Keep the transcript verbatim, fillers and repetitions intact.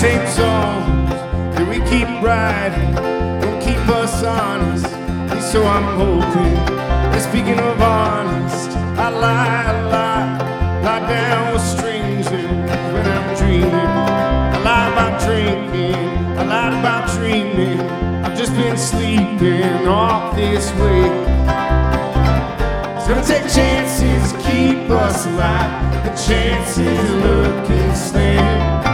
Same songs that we keep riding don't keep us honest. And so I'm hoping that speaking of honest, I lie, I lie, lie down with strangers when I'm dreaming. I lie about drinking, I lied about dreaming. I've just been sleeping off this way. It's gonna take chances to keep us alive. The chances looking slim.